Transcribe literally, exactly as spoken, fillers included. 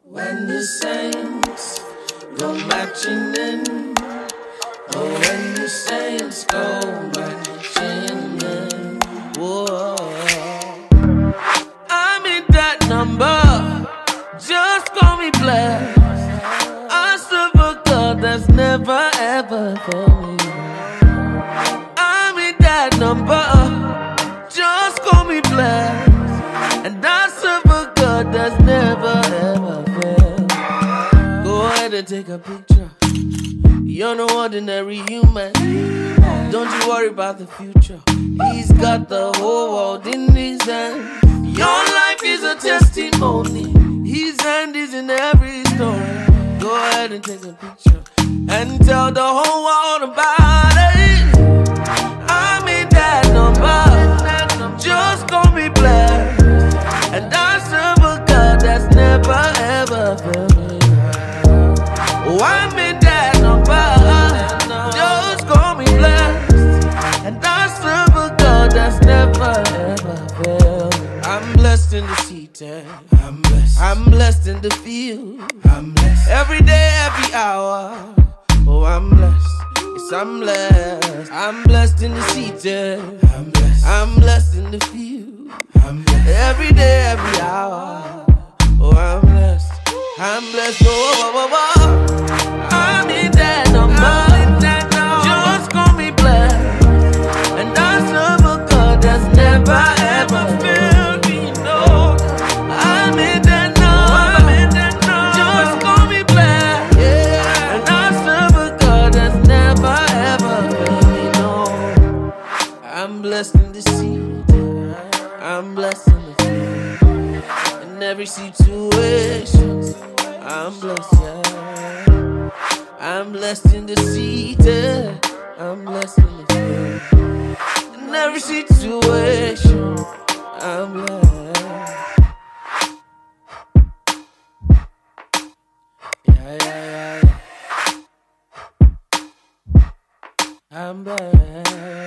When the saints go marching in, oh, when the saints go marching in, whoa, I'm in that number, just call me blessed. I serve a God that's never ever for me. I'm in that number, just call me blessed. And I serve a God that's never ever failed. Go ahead and take a picture. You're no ordinary human. Don't you worry about the future. He's got the whole world in his hand. Your life is a testimony. His hand is in every story. Go ahead and take a picture and tell the whole world about it. I'm in that number. Just call me blessed. And I serve a God that's never ever failed me. Oh, I'm in that number. Just call me blessed. And I serve a God that's never ever failed me. I'm blessed in the city. I'm blessed. I'm blessed in the field. I'm blessed. Every day, every hour. Oh, I'm blessed. Yes, I'm blessed. I'm blessed in the city. I'm blessed. I'm blessed in the field. I'm blessed. Every day, every hour. Oh, I'm blessed. I'm blessed. Oh, oh, oh, oh. I'm in that number. Just call me blessed. And I serve a God that's never ever failed me. No, I'm in that number. Just call me blessed. Yeah. And I serve a God that's never ever failed me. No, I'm blessed in the city. I'm blessed in the field. In every situation, I'm blessed, yeah. I'm blessed in the city. I'm blessed in the field. In every situation, I'm blessed. Yeah, yeah, yeah, yeah. I'm blessed.